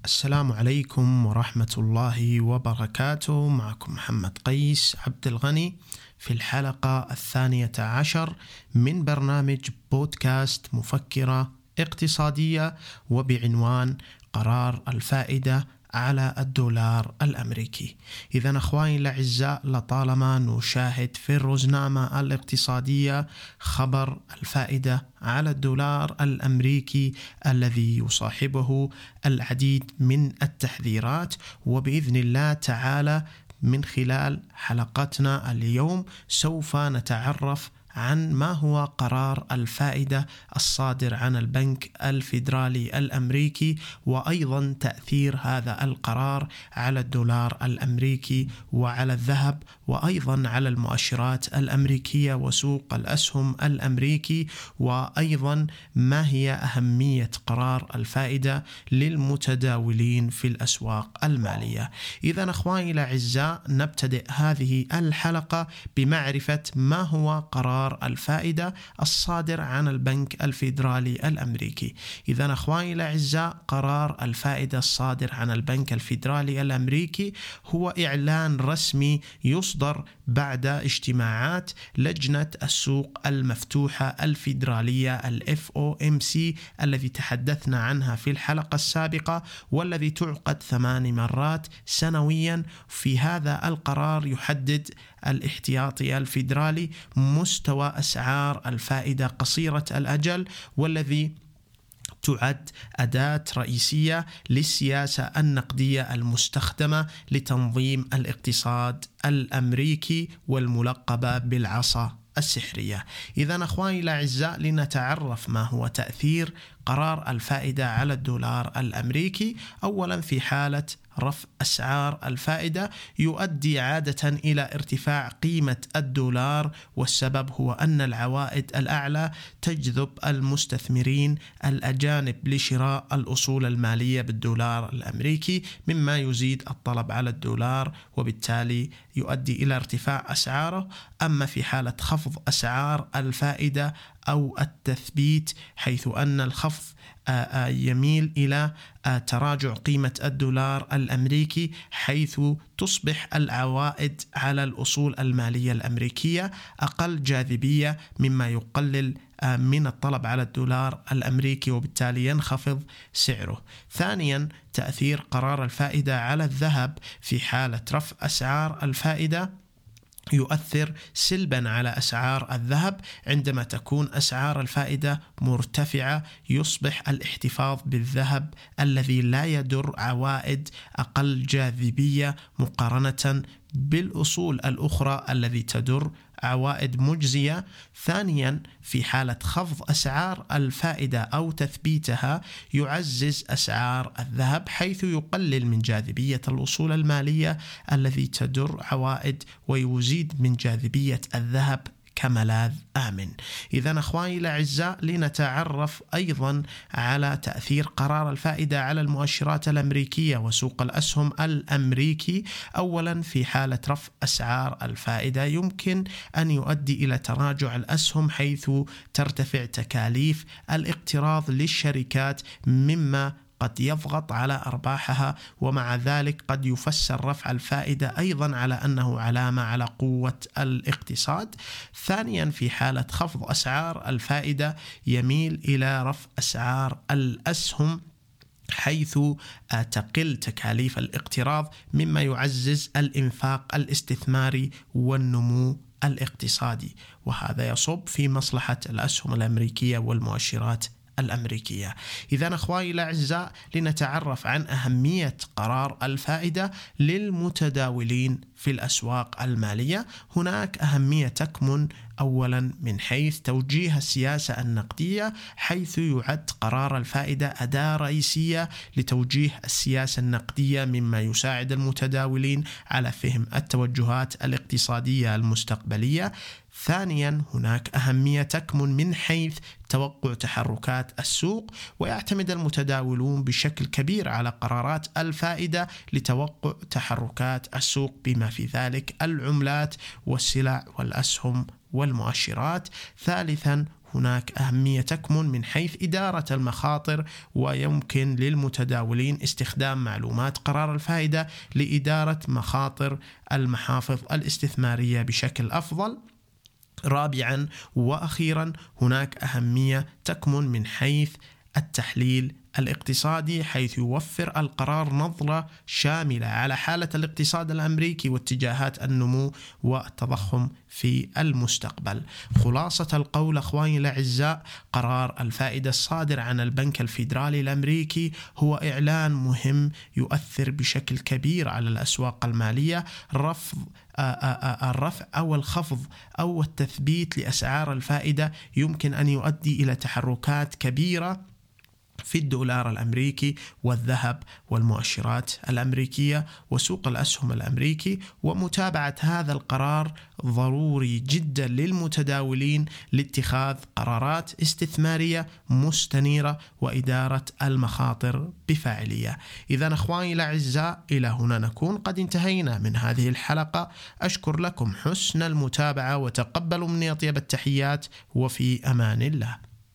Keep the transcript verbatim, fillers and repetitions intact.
السلام عليكم ورحمة الله وبركاته. معكم محمد قيس عبد الغني في الحلقة الثانية عشر من برنامج بودكاست مفكرة اقتصادية وبعنوان قرار الفائدة على الدولار الأمريكي. إذن أخواني الأعزاء، لطالما نشاهد في الرزنامة الاقتصادية خبر الفائدة على الدولار الأمريكي الذي يصاحبه العديد من التحذيرات، وبإذن الله تعالى من خلال حلقتنا اليوم سوف نتعرف عن ما هو قرار الفائدة الصادر عن البنك الفيدرالي الأمريكي، وأيضا تأثير هذا القرار على الدولار الأمريكي وعلى الذهب، وأيضا على المؤشرات الأمريكية وسوق الأسهم الأمريكي، وأيضا ما هي أهمية قرار الفائدة للمتداولين في الأسواق المالية. إذن أخواني الأعزاء، نبتدئ هذه الحلقة بمعرفة ما هو قرار الفائدة الصادر عن البنك الفيدرالي الأمريكي. إذن أخواني الأعزاء، قرار الفائدة الصادر عن البنك الفيدرالي الأمريكي هو إعلان رسمي يصدر بعد اجتماعات لجنة السوق المفتوحة الفيدرالية ال إف أو إم سي الذي تحدثنا عنها في الحلقة السابقة، والذي تعقد ثمان مرات سنويا. في هذا القرار يحدد الاحتياطي الفيدرالي مستوى أسعار الفائدة قصيرة الأجل، والذي تعد أداة رئيسية للسياسة النقدية المستخدمة لتنظيم الاقتصاد الأمريكي والملقبة بالعصا السحرية. إذن أخواني الأعزاء، لنتعرف ما هو تأثير قرار الفائدة على الدولار الأمريكي. أولا، في حالة رفع أسعار الفائدة يؤدي عادة إلى ارتفاع قيمة الدولار، والسبب هو أن العوائد الأعلى تجذب المستثمرين الأجانب لشراء الأصول المالية بالدولار الأمريكي، مما يزيد الطلب على الدولار، وبالتالي يؤدي إلى ارتفاع أسعاره. أما في حالة خفض أسعار الفائدة أو التثبيت، حيث أن الخفض يميل إلى تراجع قيمة الدولار الأمريكي، حيث تصبح العوائد على الأصول المالية الأمريكية أقل جاذبية، مما يقلل من الطلب على الدولار الأمريكي، وبالتالي ينخفض سعره. ثانيا، تأثير قرار الفائدة على الذهب. في حالة رفع أسعار الفائدة يؤثر سلبا على أسعار الذهب. عندما تكون أسعار الفائدة مرتفعة يصبح الاحتفاظ بالذهب الذي لا يدر عوائد أقل جاذبية مقارنة بالأصول الأخرى التي تدر عوائد مجزية. ثانيا، في حالة خفض أسعار الفائدة أو تثبيتها يعزز أسعار الذهب، حيث يقلل من جاذبية الأصول المالية التي تدر عوائد، ويزيد من جاذبية الذهب كملاذ آمن. إذن أخواني الأعزاء، لنتعرف أيضا على تأثير قرار الفائدة على المؤشرات الأمريكية وسوق الأسهم الأمريكي. أولا، في حالة رفع أسعار الفائدة يمكن أن يؤدي إلى تراجع الأسهم، حيث ترتفع تكاليف الاقتراض للشركات، مما قد يضغط على أرباحها، ومع ذلك قد يفسر رفع الفائدة أيضا على أنه علامة على قوة الاقتصاد. ثانيا، في حالة خفض أسعار الفائدة يميل إلى رفع أسعار الأسهم، حيث تقل تكاليف الاقتراض، مما يعزز الإنفاق الاستثماري والنمو الاقتصادي، وهذا يصب في مصلحة الأسهم الأمريكية والمؤشرات الأمريكية. إذن أخواني الأعزاء، لنتعرف عن أهمية قرار الفائدة للمتداولين في الأسواق المالية. هناك أهمية تكمن أولا من حيث توجيه السياسة النقدية، حيث يعد قرار الفائدة أداة رئيسية لتوجيه السياسة النقدية، مما يساعد المتداولين على فهم التوجهات الاقتصادية المستقبلية. ثانيا، هناك أهمية تكمن من حيث توقع تحركات السوق، ويعتمد المتداولون بشكل كبير على قرارات الفائدة لتوقع تحركات السوق، بما في ذلك العملات والسلع والأسهم والمؤشرات. ثالثا، هناك أهمية تكمن من حيث إدارة المخاطر، ويمكن للمتداولين استخدام معلومات قرار الفائدة لإدارة مخاطر المحافظ الاستثمارية بشكل أفضل. رابعا وأخيرا، هناك أهمية تكمن من حيث التحليل الاقتصادي، حيث يوفر القرار نظرة شاملة على حالة الاقتصاد الأمريكي واتجاهات النمو والتضخم في المستقبل. خلاصة القول أخواني الأعزاء، قرار الفائدة الصادر عن البنك الفيدرالي الأمريكي هو إعلان مهم يؤثر بشكل كبير على الأسواق المالية. رفض الرفع أو الخفض أو التثبيت لأسعار الفائدة يمكن أن يؤدي إلى تحركات كبيرة في الدولار الأمريكي والذهب والمؤشرات الأمريكية وسوق الأسهم الأمريكي. ومتابعة هذا القرار ضروري جدا للمتداولين لاتخاذ قرارات استثمارية مستنيرة وإدارة المخاطر بفاعلية. إذن أخواني الأعزاء، إلى هنا نكون قد انتهينا من هذه الحلقة. أشكر لكم حسن المتابعة وتقبلوا مني أطيب التحيات، وفي أمان الله.